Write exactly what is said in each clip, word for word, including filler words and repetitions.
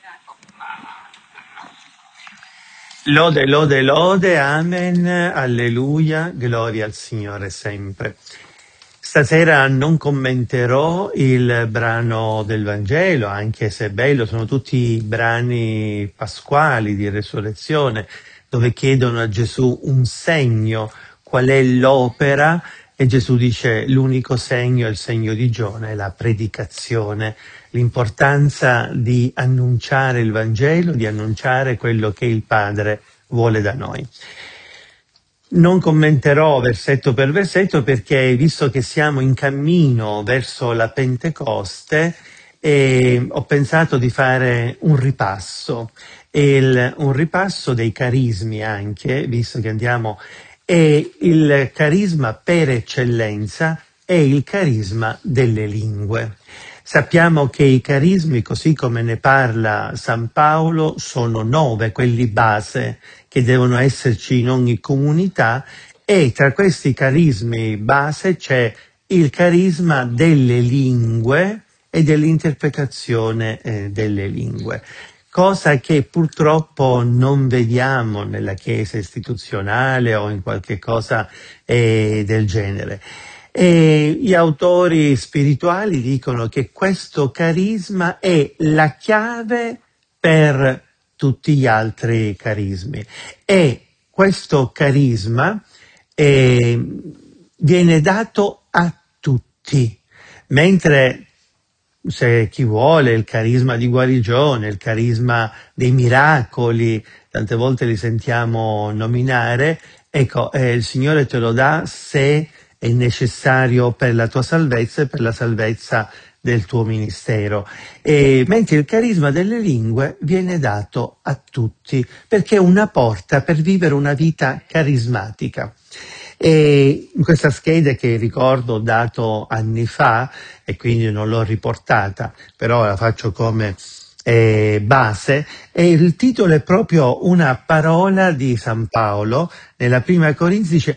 Lode, lode, lode, amen, alleluia, gloria al Signore sempre. Stasera non commenterò il brano del Vangelo, anche se è bello, sono tutti brani pasquali di resurrezione, dove chiedono a Gesù un segno, qual è l'opera, e Gesù dice l'unico segno è il segno di Giona, è la predicazione, l'importanza di annunciare il Vangelo, di annunciare quello che il Padre vuole da noi. Non commenterò versetto per versetto perché, visto che siamo in cammino verso la Pentecoste, eh, ho pensato di fare un ripasso, il, un ripasso dei carismi anche, visto che andiamo, e il carisma per eccellenza è il carisma delle lingue. Sappiamo che i carismi, così come ne parla San Paolo, sono nove, quelli base, che devono esserci in ogni comunità, e tra questi carismi base c'è il carisma delle lingue e dell'interpretazione eh, delle lingue, cosa che purtroppo non vediamo nella Chiesa istituzionale o in qualche cosa eh, del genere. E gli autori spirituali dicono che questo carisma è la chiave per tutti gli altri carismi, e questo carisma eh, viene dato a tutti, mentre se chi vuole il carisma di guarigione, il carisma dei miracoli, tante volte li sentiamo nominare, ecco, eh, il Signore te lo dà se è necessario per la tua salvezza e per la salvezza del tuo ministero. E, mentre il carisma delle lingue viene dato a tutti, perché è una porta per vivere una vita carismatica. E in questa scheda, che ricordo ho dato anni fa, e quindi non l'ho riportata, però la faccio come eh, base, e il titolo è proprio una parola di San Paolo, nella prima Corinzi dice: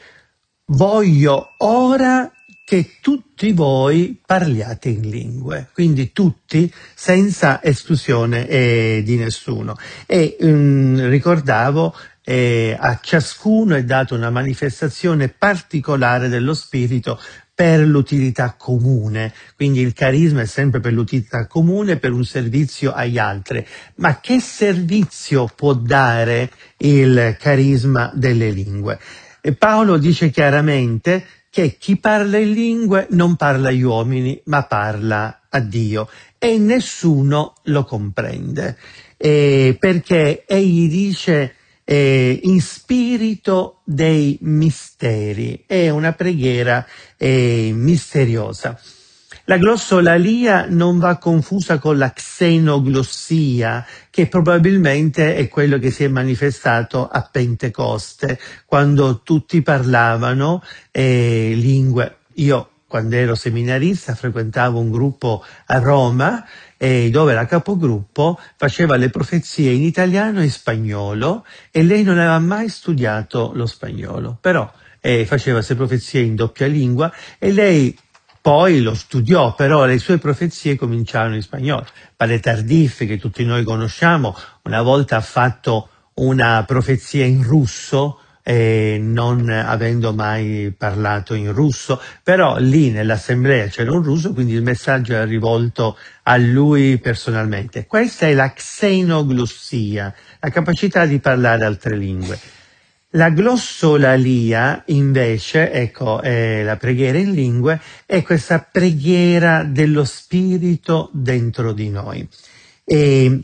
voglio ora che tutti voi parliate in lingue, quindi tutti, senza esclusione eh, di nessuno. E um, ricordavo, eh, a ciascuno è data una manifestazione particolare dello Spirito per l'utilità comune, quindi il carisma è sempre per l'utilità comune, per un servizio agli altri. Ma che servizio può dare il carisma delle lingue? E Paolo dice chiaramente che chi parla in lingue non parla agli uomini, ma parla a Dio, e nessuno lo comprende, eh, perché egli dice eh, in spirito dei misteri, è una preghiera eh, misteriosa. La glossolalia non va confusa con la xenoglossia, che probabilmente è quello che si è manifestato a Pentecoste, quando tutti parlavano eh, lingue. Io, quando ero seminarista, frequentavo un gruppo a Roma, eh, dove la capogruppo faceva le profezie in italiano e in spagnolo, e lei non aveva mai studiato lo spagnolo, però eh, faceva queste profezie in doppia lingua, e lei poi lo studiò, però le sue profezie cominciarono in spagnolo. Padre Tardif, che tutti noi conosciamo, una volta ha fatto una profezia in russo, eh, non avendo mai parlato in russo, però lì nell'assemblea c'era un russo, quindi il messaggio era rivolto a lui personalmente. Questa è la xenoglossia, la capacità di parlare altre lingue. La glossolalia, invece, ecco, è la preghiera in lingue, è questa preghiera dello Spirito dentro di noi. E,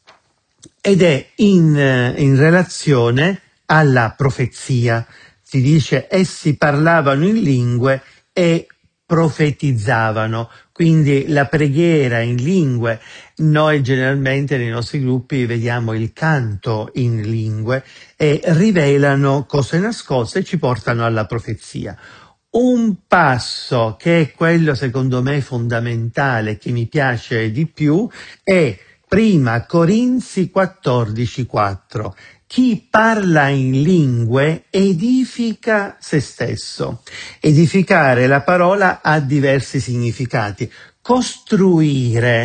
ed è in, in relazione alla profezia. Si dice: essi parlavano in lingue e profetizzavano. Quindi la preghiera in lingue, noi generalmente nei nostri gruppi vediamo il canto in lingue, e rivelano cose nascoste e ci portano alla profezia. Un passo che è quello secondo me fondamentale, che mi piace di più, è prima Corinzi quattordici quattro. Chi parla in lingue edifica se stesso. Edificare, la parola ha diversi significati. Costruire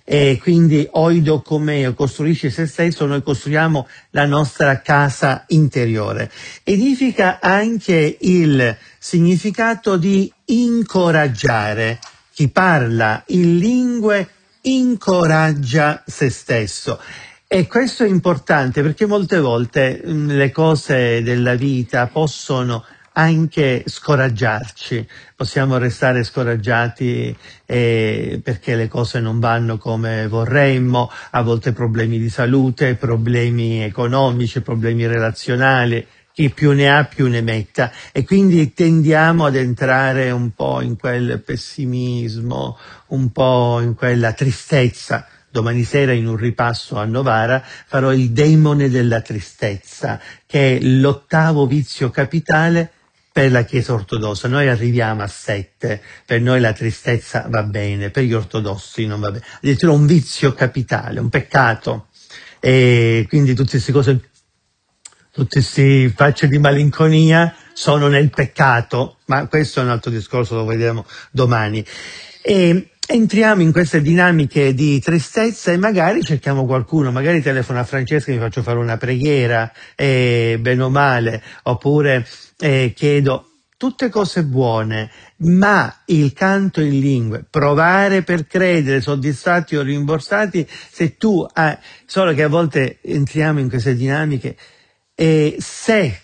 e quindi oidokomeo, costruisci se stesso, noi costruiamo la nostra casa interiore. Edifica anche il significato di incoraggiare. Chi parla in lingue incoraggia se stesso. E questo è importante perché molte volte mh, le cose della vita possono anche scoraggiarci, possiamo restare scoraggiati eh, perché le cose non vanno come vorremmo, a volte problemi di salute, problemi economici, problemi relazionali, chi più ne ha più ne metta, e quindi tendiamo ad entrare un po' in quel pessimismo, un po' in quella tristezza. Domani sera in un ripasso a Novara farò il demone della tristezza, che è l'ottavo vizio capitale per la Chiesa ortodossa. Noi arriviamo a sette, per noi la tristezza va bene, per gli ortodossi non va bene. Addirittura un vizio capitale, un peccato. E quindi tutte queste cose, tutte queste facce di malinconia sono nel peccato, ma questo è un altro discorso, lo vediamo domani. E entriamo in queste dinamiche di tristezza e magari cerchiamo qualcuno, magari telefono a Francesca e mi faccio fare una preghiera, eh, bene o male, oppure eh, chiedo tutte cose buone, ma il canto in lingue, provare per credere, soddisfatti o rimborsati, se tu hai, solo che a volte entriamo in queste dinamiche e se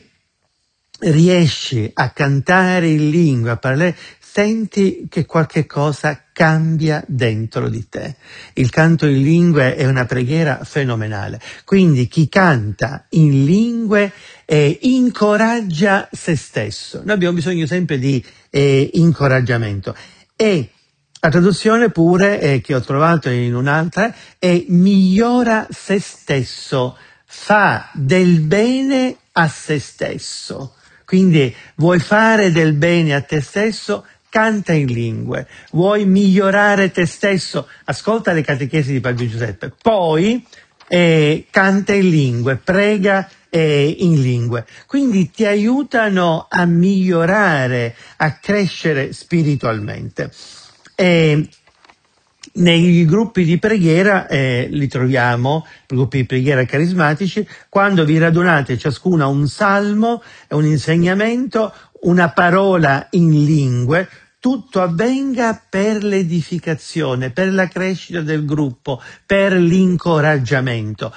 riesci a cantare in lingua, a parlare, senti che qualche cosa cambia dentro di te. Il canto in lingue è una preghiera fenomenale. Quindi chi canta in lingue eh, incoraggia se stesso. Noi abbiamo bisogno sempre di eh, incoraggiamento. E la traduzione pure, eh, che ho trovato in un'altra, è migliora se stesso, fa del bene a se stesso. Quindi vuoi fare del bene a te stesso? Canta in lingue. Vuoi migliorare te stesso? Ascolta le catechesi di Padre Giuseppe. Poi eh, canta in lingue, prega eh, in lingue. Quindi ti aiutano a migliorare, a crescere spiritualmente. E nei gruppi di preghiera eh, li troviamo, gruppi di preghiera carismatici, quando vi radunate ciascuno a un salmo, un insegnamento, una parola in lingue, tutto avvenga per l'edificazione, per la crescita del gruppo, per l'incoraggiamento.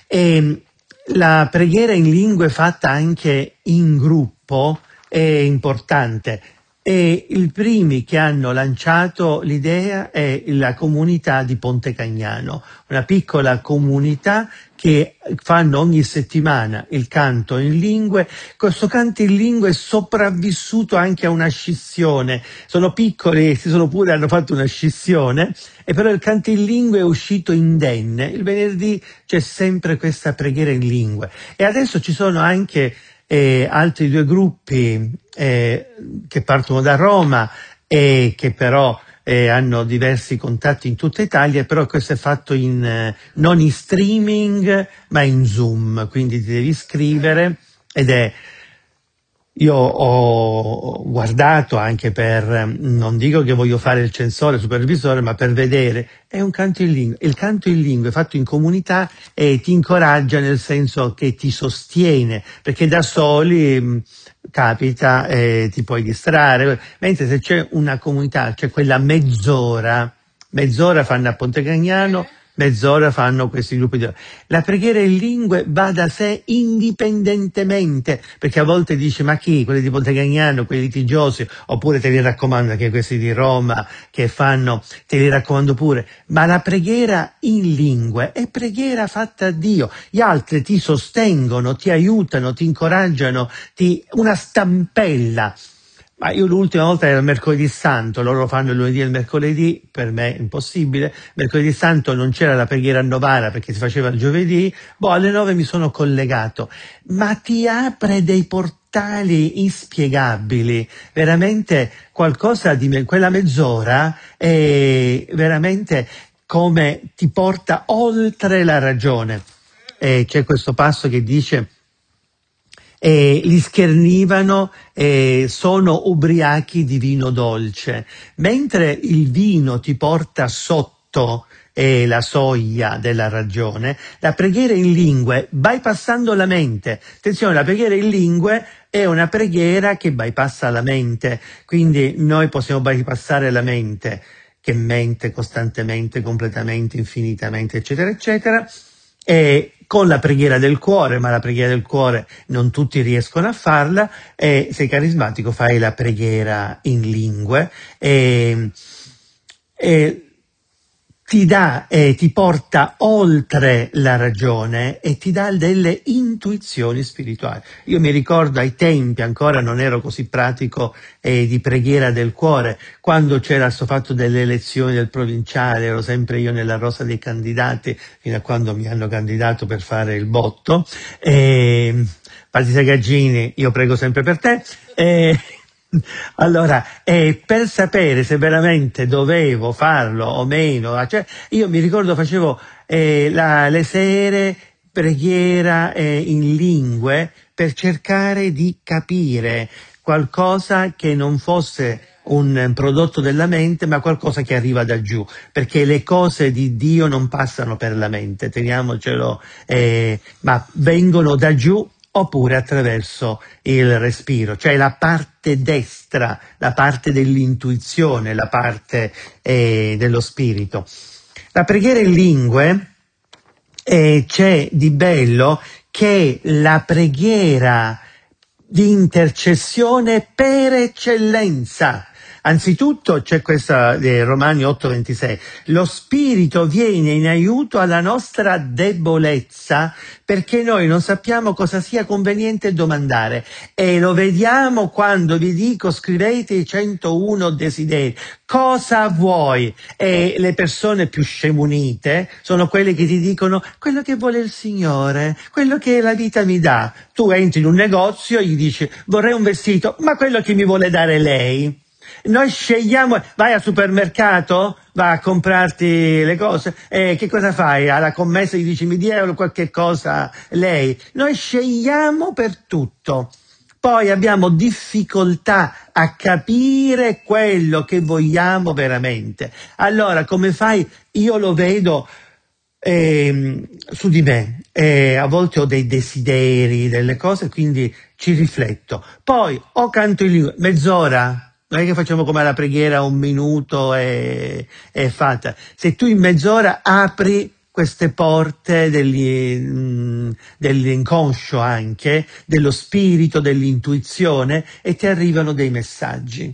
E la preghiera in lingue fatta anche in gruppo è importante. E i primi che hanno lanciato l'idea è la comunità di Ponte Cagnano, una piccola comunità che fanno ogni settimana il canto in lingue. Questo canto in lingue è sopravvissuto anche a una scissione. Sono piccoli, si sono pure, hanno fatto una scissione, e però il canto in lingue è uscito indenne. Il venerdì c'è sempre questa preghiera in lingue. E adesso ci sono anche e altri due gruppi eh, che partono da Roma e che però eh, hanno diversi contatti in tutta Italia, però questo è fatto in, eh, non in streaming ma in Zoom, quindi ti devi iscrivere ed è... Io ho guardato anche per, non dico che voglio fare il censore, il supervisore, ma per vedere, è un canto in lingue. Il canto in lingue fatto in comunità e ti incoraggia, nel senso che ti sostiene, perché da soli mh, capita e ti puoi distrarre, mentre se c'è una comunità, c'è quella mezz'ora, mezz'ora fanno a Ponte Cagnano, mezz'ora fanno questi gruppi di... La preghiera in lingue va da sé indipendentemente, perché a volte dice ma chi? Quelli di Ponte Cagnano, quelli litigiosi, oppure te li raccomando anche questi di Roma che fanno, te li raccomando pure, ma la preghiera in lingue è preghiera fatta a Dio. Gli altri ti sostengono, ti aiutano, ti incoraggiano, ti... una stampella. Ma io l'ultima volta era il mercoledì santo, loro fanno il lunedì e il mercoledì, per me è impossibile. Mercoledì santo non c'era la preghiera a Novara perché si faceva il giovedì, boh, alle nove mi sono collegato. Ma ti apre dei portali inspiegabili, veramente qualcosa di... quella mezz'ora è veramente come ti porta oltre la ragione. E c'è questo passo che dice... E li schernivano e sono ubriachi di vino dolce, mentre il vino ti porta sotto è la soglia della ragione, la preghiera in lingue, bypassando la mente. Attenzione, la preghiera in lingue è una preghiera che bypassa la mente, quindi noi possiamo bypassare la mente, che mente costantemente, completamente, infinitamente, eccetera, eccetera, e con la preghiera del cuore, ma la preghiera del cuore non tutti riescono a farla, e sei carismatico fai la preghiera in lingue, e, e ti dà e ti porta oltre la ragione e ti dà delle intuizioni spirituali. Io mi ricordo ai tempi, ancora non ero così pratico eh, di preghiera del cuore, quando c'era questo fatto delle elezioni del provinciale, ero sempre io nella rosa dei candidati, fino a quando mi hanno candidato per fare il botto. E, Patti Sagaggini, io prego sempre per te. E, allora, eh, per sapere se veramente dovevo farlo o meno, cioè, io mi ricordo facevo eh, la, le sere preghiera eh, in lingue per cercare di capire qualcosa che non fosse un prodotto della mente, ma qualcosa che arriva da giù, perché le cose di Dio non passano per la mente, teniamocelo, eh, ma vengono da giù oppure attraverso il respiro, cioè la parte destra, la parte dell'intuizione, la parte eh, dello spirito. La preghiera in lingue eh, c'è di bello che la preghiera di intercessione per eccellenza. Anzitutto c'è questa eh, Romani otto ventisei, lo Spirito viene in aiuto alla nostra debolezza perché noi non sappiamo cosa sia conveniente domandare, e lo vediamo quando vi dico scrivete i centouno desideri. Cosa vuoi? E le persone più scemunite sono quelle che ti dicono quello che vuole il Signore, quello che la vita mi dà. Tu entri in un negozio e gli dici vorrei un vestito, ma quello che mi vuole dare lei. Noi scegliamo, vai al supermercato, vai a comprarti le cose, e che cosa fai? Alla commessa gli dici mi dia qualche cosa lei. Noi scegliamo per tutto. Poi abbiamo difficoltà a capire quello che vogliamo veramente. Allora, come fai? Io lo vedo eh, su di me, eh, a volte ho dei desideri, delle cose, quindi ci rifletto. Poi o canto in lingua, mezz'ora. Non è che facciamo come alla preghiera un minuto e è fatta. Se tu in mezz'ora apri queste porte degli, mh, dell'inconscio anche, dello spirito, dell'intuizione, e ti arrivano dei messaggi.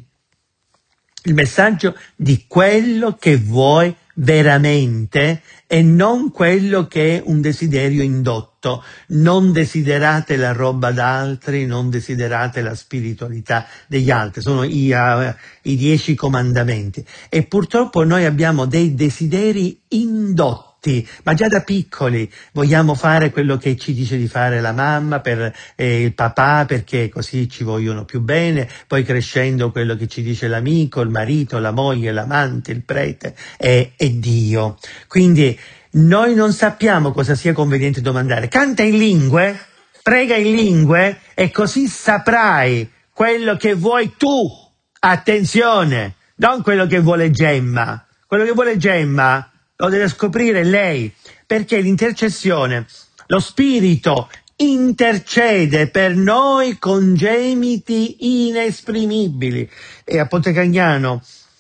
Il messaggio di quello che vuoi veramente e non quello che è un desiderio indotto. Non desiderate la roba d'altri, non desiderate la spiritualità degli altri. Sono i, uh, i dieci comandamenti. E purtroppo noi abbiamo dei desideri indotti. Ma già da piccoli vogliamo fare quello che ci dice di fare la mamma, per eh, il papà, perché così ci vogliono più bene, poi crescendo quello che ci dice l'amico, il marito, la moglie, l'amante, il prete e, e Dio. Quindi noi non sappiamo cosa sia conveniente domandare. Canta in lingue, prega in lingue e così saprai quello che vuoi tu. Attenzione, non quello che vuole Gemma. Quello che vuole Gemma lo deve scoprire lei, perché l'intercessione, lo Spirito intercede per noi con gemiti inesprimibili. E a Ponte Cagnano,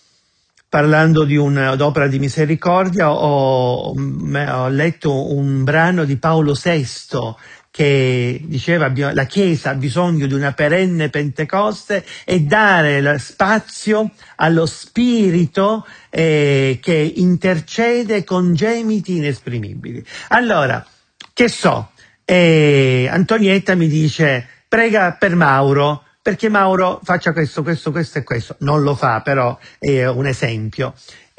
parlando di un'opera di misericordia, ho, ho letto un brano di Paolo sesto che diceva la Chiesa ha bisogno di una perenne Pentecoste e dare spazio allo Spirito eh, che intercede con gemiti inesprimibili. Allora, che so, eh, Antonietta mi dice prega per Mauro, perché Mauro faccia questo, questo, questo e questo. Non lo fa, però è un esempio.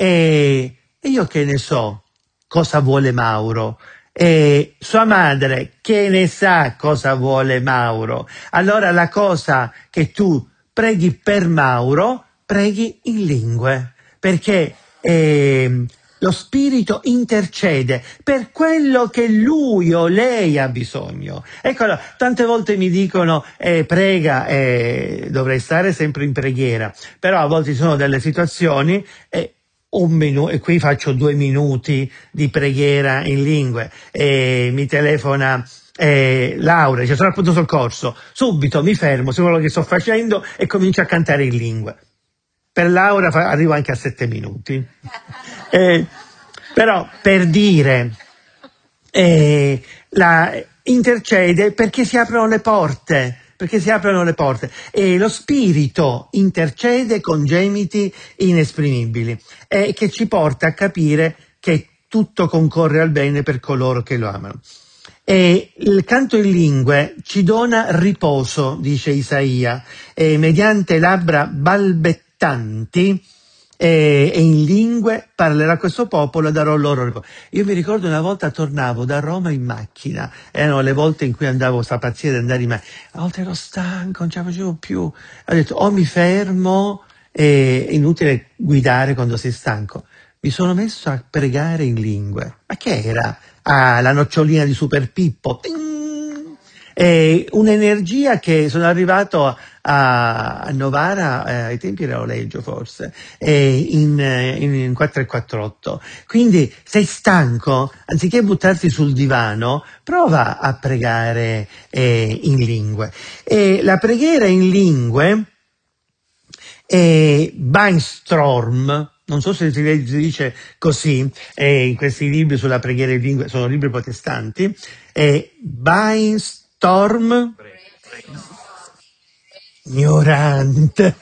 E, e io che ne so cosa vuole Mauro? E sua madre che ne sa cosa vuole Mauro? Allora la cosa che tu preghi per Mauro, preghi in lingue, perché eh, lo Spirito intercede per quello che lui o lei ha bisogno. Eccolo, tante volte mi dicono eh, prega, eh, dovrei stare sempre in preghiera, però a volte ci sono delle situazioni eh, un minuto, e qui faccio due minuti di preghiera in lingue, e mi telefona eh, Laura, dice sono al pronto soccorso, subito mi fermo su quello che sto facendo e comincio a cantare in lingue. Per Laura fa, arrivo anche a sette minuti. Eh, però per dire, eh, la, intercede perché si aprono le porte, perché si aprono le porte e lo Spirito intercede con gemiti inesprimibili, e che ci porta a capire che tutto concorre al bene per coloro che lo amano. E il canto in lingue ci dona riposo, dice Isaia, e mediante labbra balbettanti e, e in lingue parlerà questo popolo e darò loro riposo. Io mi ricordo una volta tornavo da Roma in macchina, erano le volte in cui andavo, sta pazzia di andare in macchina, a volte ero stanco, non ce la facevo più, ho detto o mi fermo, è inutile guidare quando sei stanco. Mi sono messo a pregare in lingue. Ma che era? Ah, la nocciolina di Super Pippo. E un'energia che sono arrivato a, a Novara, eh, ai tempi era Oleggio forse, eh, in, in, in quattro e quarantotto. Quindi sei stanco, anziché buttarti sul divano, prova a pregare eh, in lingue. E la preghiera in lingue è Beinstorm. Non so se si dice così, eh, in questi libri sulla preghiera in lingue, sono libri protestanti, eh, Beinstorm, ignorante,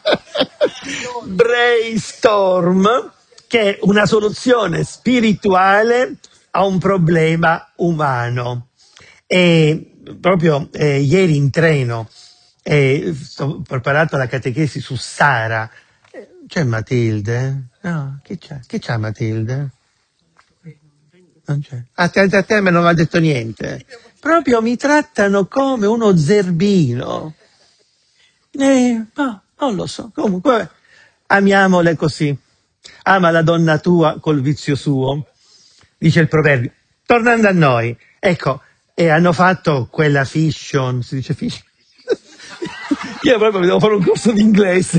Brainstorm, che è una soluzione spirituale a un problema umano. E proprio eh, ieri in treno eh, ho preparato la catechesi su Sara. C'è Matilde? No, chi c'è? Chi c'ha Matilde? Non c'è. A te, a te me non mi ha detto niente. Proprio mi trattano come uno zerbino. Eh, no, non lo so. Comunque, amiamole così. Ama la donna tua col vizio suo, dice il proverbio. Tornando a noi, ecco, e hanno fatto quella fiction, si dice fiction? Io proprio devo fare un corso di inglese.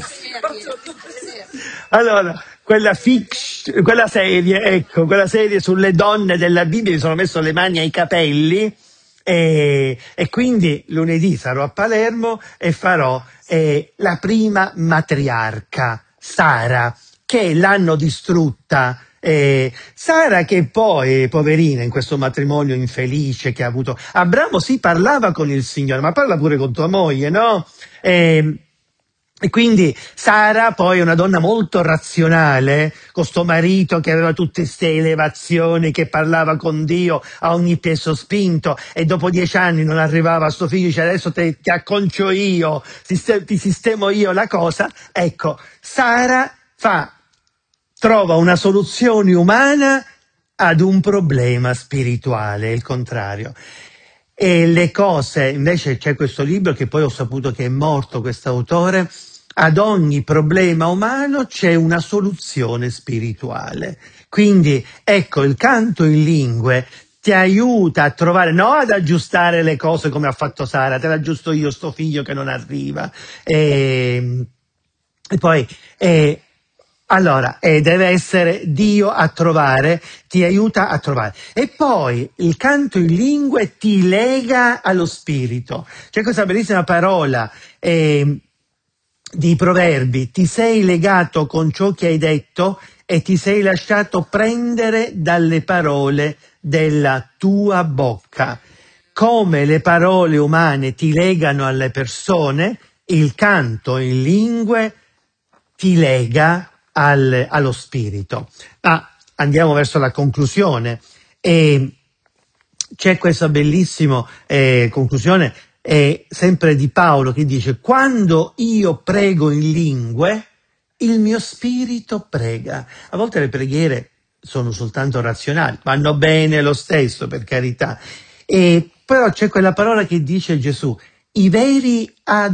Allora, quella fiction, quella serie, ecco, quella serie sulle donne della Bibbia, mi sono messo le mani ai capelli e, e quindi lunedì sarò a Palermo e farò eh, la prima matriarca, Sara, che l'hanno distrutta. Eh, Sara che poi, poverina, in questo matrimonio infelice che ha avuto, Abramo si parlava con il Signore, ma parla pure con tua moglie, no? Eh, E quindi Sara poi è una donna molto razionale, con sto marito che aveva tutte queste elevazioni, che parlava con Dio a ogni peso spinto, e dopo dieci anni non arrivava a sto figlio, dice adesso te, ti acconcio io, ti sistemo io la cosa. Ecco, Sara fa, trova una soluzione umana ad un problema spirituale, il contrario. E le cose, invece c'è questo libro che poi ho saputo che è morto quest'autore, ad ogni problema umano c'è una soluzione spirituale. Quindi ecco, il canto in lingue ti aiuta a trovare, no ad aggiustare le cose come ha fatto Sara, te l'aggiusto io sto figlio che non arriva. E, e poi... E, Allora, eh, deve essere Dio a trovare, ti aiuta a trovare. E poi il canto in lingue ti lega allo Spirito. C'è questa bellissima parola eh, di Proverbi, ti sei legato con ciò che hai detto e ti sei lasciato prendere dalle parole della tua bocca. Come le parole umane ti legano alle persone, il canto in lingue ti lega Al, allo spirito. Ma andiamo verso la conclusione e c'è questa bellissima eh, conclusione eh, sempre di Paolo che dice: quando io prego in lingue il mio spirito prega. A volte le preghiere sono soltanto razionali, vanno bene lo stesso, per carità, e però c'è quella parola che dice Gesù: i veri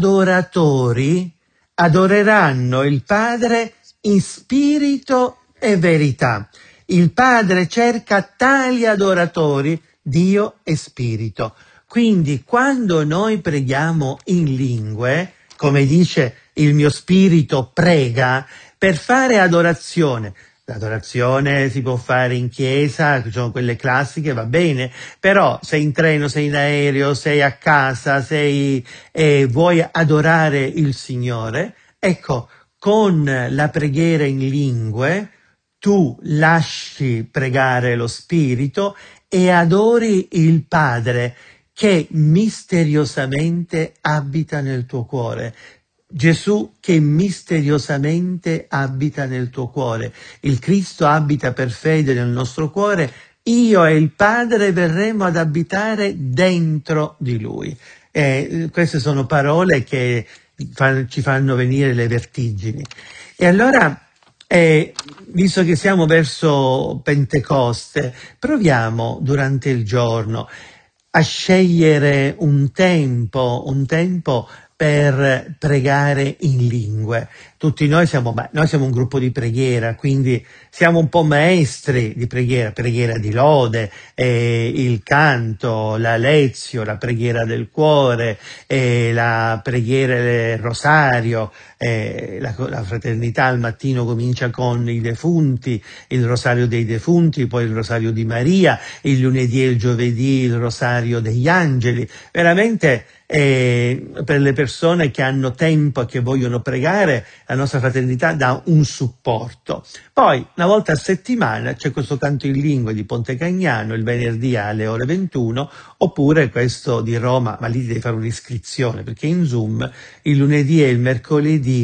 adoratori adoreranno il Padre in spirito e verità. Il Padre cerca tali adoratori, Dio è spirito. Quindi quando noi preghiamo in lingue, come dice il mio spirito prega, per fare adorazione, L'adorazione si può fare in chiesa, ci sono quelle classiche, va bene, però sei in treno, sei in aereo, sei a casa, sei e vuoi adorare il Signore, ecco, con la preghiera in lingue tu lasci pregare lo Spirito e adori il Padre che misteriosamente abita nel tuo cuore. Gesù che misteriosamente abita nel tuo cuore. Il Cristo abita per fede nel nostro cuore. Io e il Padre verremo ad abitare dentro di Lui. Eh, queste sono parole che fa- ci fanno venire le vertigini. E allora, eh, visto che siamo verso Pentecoste, proviamo durante il giorno a scegliere un tempo, un tempo per pregare in lingue. Tutti noi siamo, beh, noi siamo un gruppo di preghiera, quindi siamo un po' maestri di preghiera, preghiera di lode, eh, il canto, la lezio, la preghiera del cuore, eh, la preghiera del rosario, eh, la, la fraternità al mattino comincia con i defunti, il rosario dei defunti, poi il rosario di Maria, il lunedì e il giovedì il rosario degli angeli. Veramente eh, per le persone che hanno tempo e che vogliono pregare, la nostra fraternità dà un supporto. Poi, una volta a settimana, c'è questo canto in lingue di Ponte Cagnano, il venerdì alle ore ventuno, oppure questo di Roma, ma lì devi fare un'iscrizione, perché in Zoom il lunedì e il mercoledì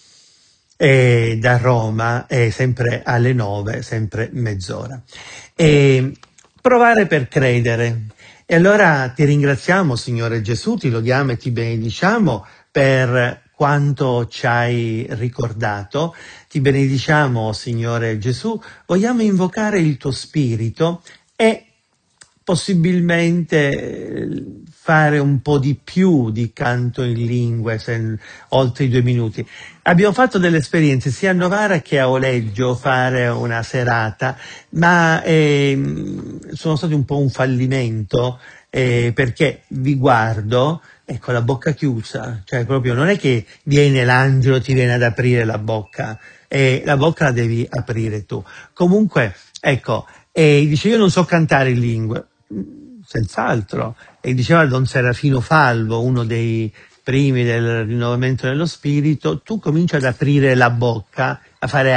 eh, da Roma, è sempre alle nove, sempre mezz'ora. E provare per credere. E allora ti ringraziamo, Signore Gesù, ti lodiamo e ti benediciamo per quanto ci hai ricordato. Ti benediciamo, Signore Gesù. Vogliamo invocare il tuo Spirito e possibilmente eh, fare un po' di più di canto in lingue, se, oltre i due minuti. Abbiamo fatto delle esperienze sia a Novara che a Oleggio, fare una serata, ma ehm, sono stati un po' un fallimento, eh, perché vi guardo e con la bocca chiusa, cioè proprio non è che viene l'angelo, ti viene ad aprire la bocca, e la bocca la devi aprire tu. Comunque, ecco, e dice io non so cantare in lingue. Mm, senz'altro. E diceva Don Serafino Falvo, uno dei primi del rinnovamento dello spirito, tu cominci ad aprire la bocca, a fare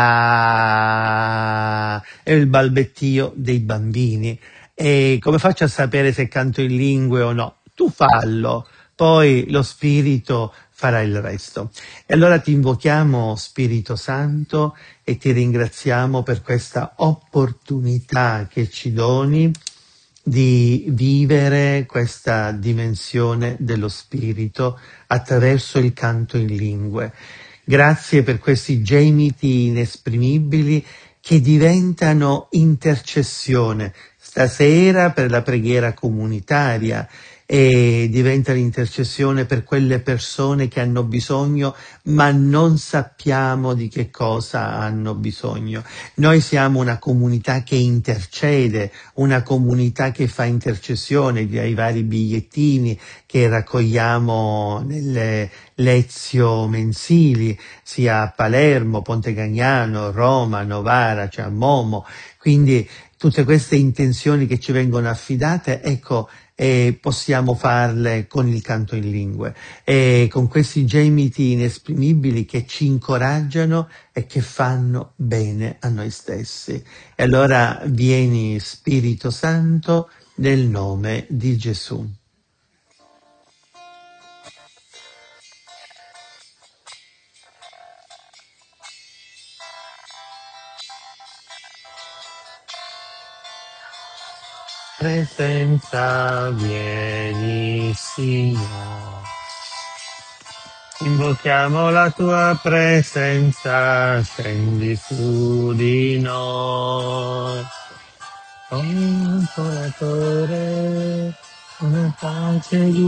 ah, è il balbettio dei bambini. E come faccio a sapere se canto in lingue o no? Tu fallo, poi lo spirito farà il resto. E allora ti invochiamo, Spirito Santo, e ti ringraziamo per questa opportunità che ci doni di vivere questa dimensione dello spirito attraverso il canto in lingue. Grazie per questi gemiti inesprimibili che diventano intercessione stasera per la preghiera comunitaria e diventa l'intercessione per quelle persone che hanno bisogno ma non sappiamo di che cosa hanno bisogno. Noi siamo una comunità che intercede, una comunità che fa intercessione dai vari bigliettini che raccogliamo nelle lezio mensili, sia a Palermo, Ponte Cagnano, Roma, Novara, cioè a Momo. Quindi tutte queste intenzioni che ci vengono affidate, ecco, e possiamo farle con il canto in lingue e con questi gemiti inesprimibili che ci incoraggiano e che fanno bene a noi stessi. E allora vieni Spirito Santo nel nome di Gesù. Presenza vieni, Signore. Invochiamo la tua presenza, scendi su di noi. Un consolatore, una pace di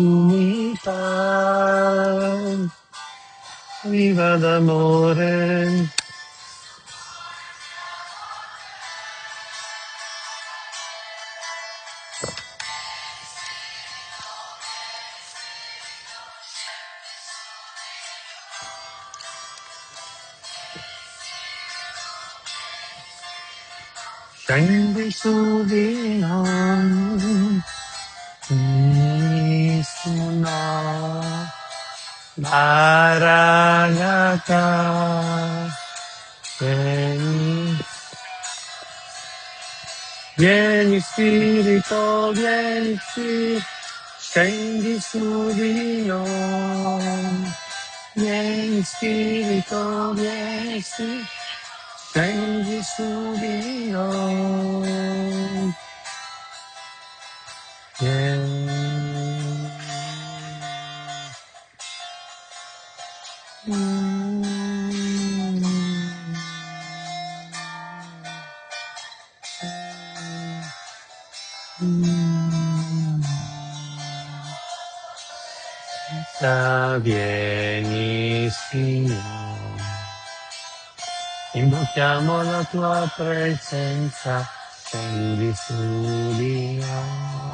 unità, viva d'amore. scendi su di noi, nessuno. Maranatha, vieni, vieni Spirito, vieni Spirito, scendi su di noi, vieni Spirito, vieni Spirito, scendi su di noi, vieni. Vieni Signore, invochiamo la tua presenza, scendi su di noi.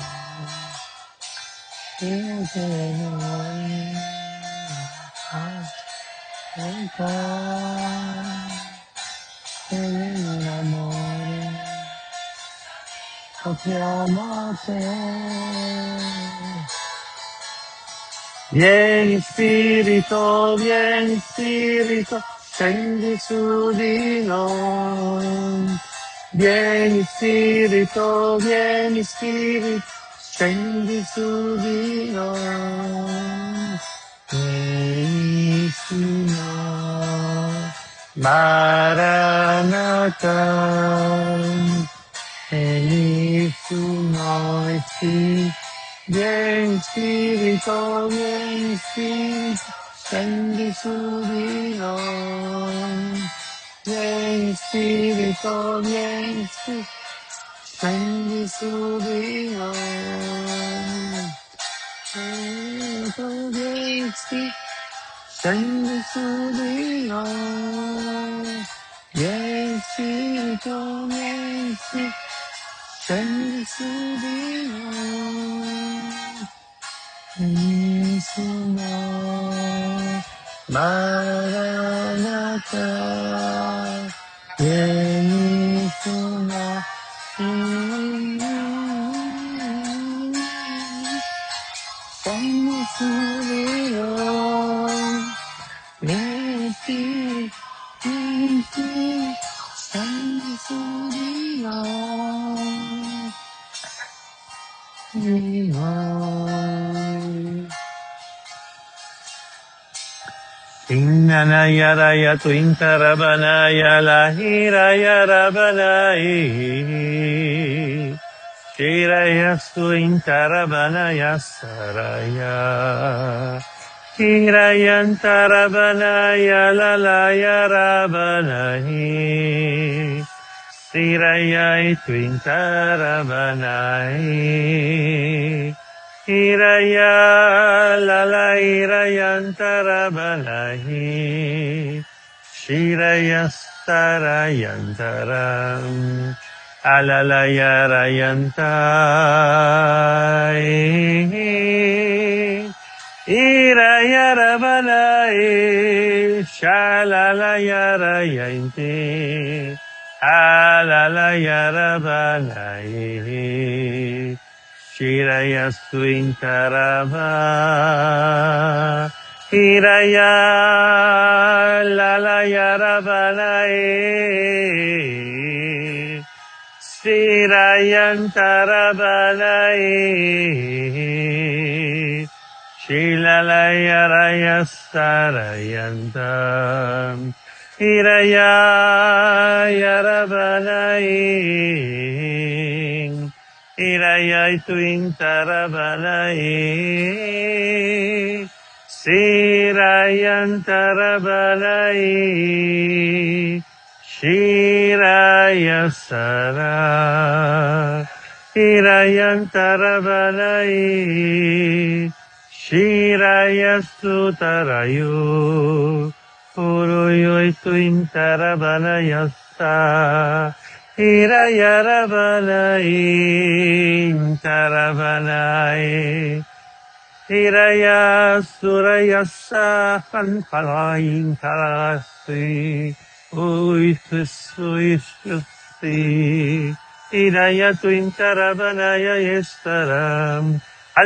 Io te noi, e nell'amore, offriamo a te. Vieni Spirito, vieni Spirito, scendi su di noi. Vieni Spirito, vieni Spirito, scendi su di noi. Vieni Signore, Maranatha, vieni su noi, sì. Vieni Spirito, vieni Spirito, scendi su di noi. Vieni Spirito, vieni Spirito, scendi su di noi. Spirito, vieni Spirito, scendi su di noi. Vieni Spirito, vieni Spirito, scendi su di noi. Vieni su noi, Maranatha, vieni su noi. Scendi su di noi, vieni Spirito, vieni Spirito, scendi su di noi. Di noi. Innanaya raya tu intarabanaya lahiraya rabanai. Shiraya su intarabanaya saraya. Hirayantarabanaya lalaya rabanai. Siraya itu intarabanai. Hiraya lala hirayantarabanai. Shiraya starayantaram. Alalaya rayantai. Hiraya rabanai. Shalalaya rayanti. Alalaya rabanai. Shiraya suintarava. Hiraya lalaya rabanai. Sirayantarabanai. Shilalaya raya sarayantam. Hiraya yarabanai. Hiraya itu intarabanai. Sirayantarabanai. Shiraya sara. Hirayantarabanai. Shiraya sutarayu. Puruyo itu intarabanayasa. Hiraya rabanai. Intarabanai. Hiraya surayasa. Hankalai intarasi. Uisusuisusi. Irayatu intarabanaya yestaram.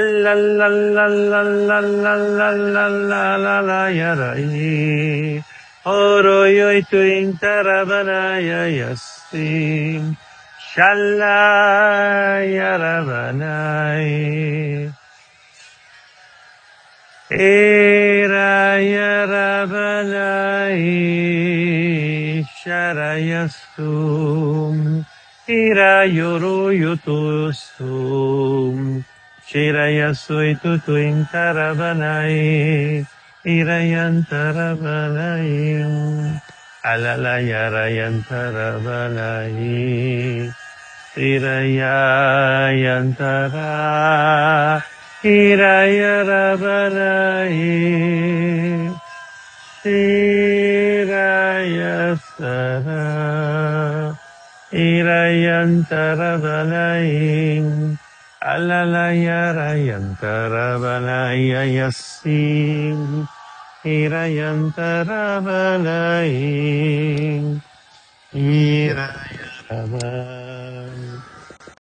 Allalalalalalalalalalalalalayarai. Oroyoitu intarabanaya yastim. Shallayarabanai. Irayarabanai. Sharayastum. Irayoruyutustum. Shirayasuitutu intarabanai. Irayantarabanai. Alalayarayantarabanai. Irayayantara. Irayarabanai. Irayasara. Irayantarabanai. Alalayarayantarabanai yasim. Irayantarabanai. Irayarabanai.